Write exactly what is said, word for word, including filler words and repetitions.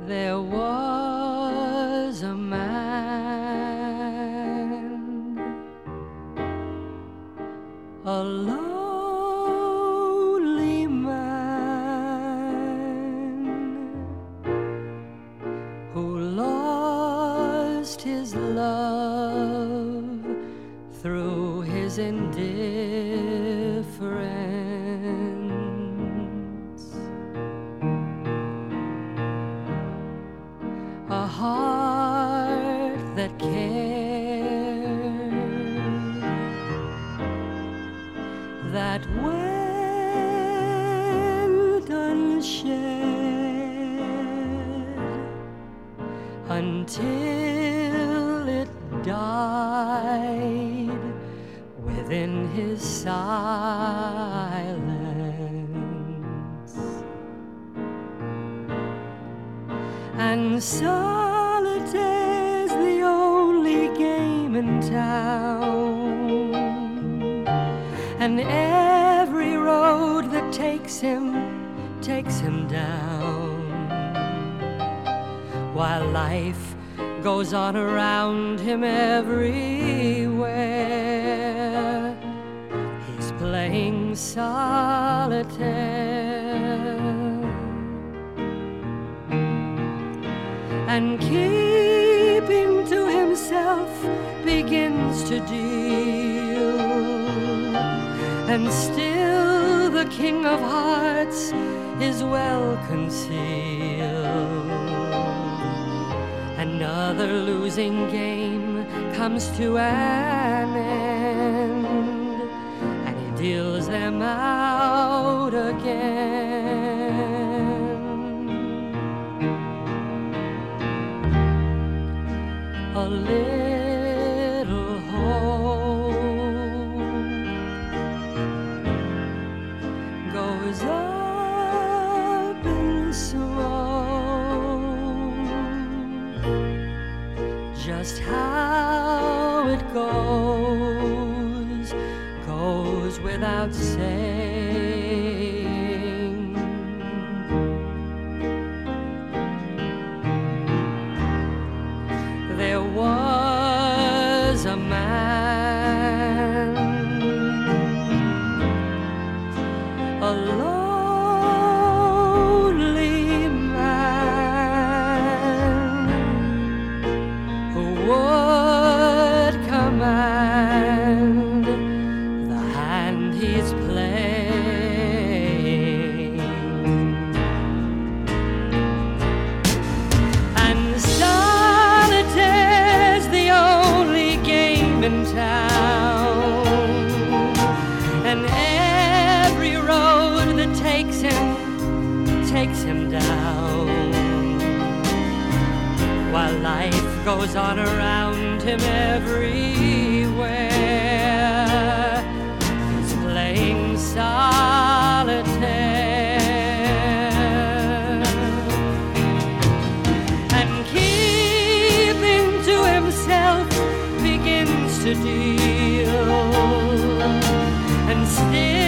There was a man, a lonely man, who lost his love through his indifference. A heart that cared, that went unshared until it died within his silence. And solitaire's the only game in town, and every road that takes him, takes him down, while life goes on around him everywhere. He's playing solitaire, and keeping to himself begins to deal, and still the King of Hearts is well concealed. Another losing game comes to an end, and he deals them out again. A little hope goes up in smoke. Just how it goes, goes without saying. There was a man, a lonely man, who would command the hand he's playing. And solitaire's the only game in town, and every road that takes him, takes him down, while life goes on around him everywhere. He's playing solitaire, and keeping to himself begins to deal, and still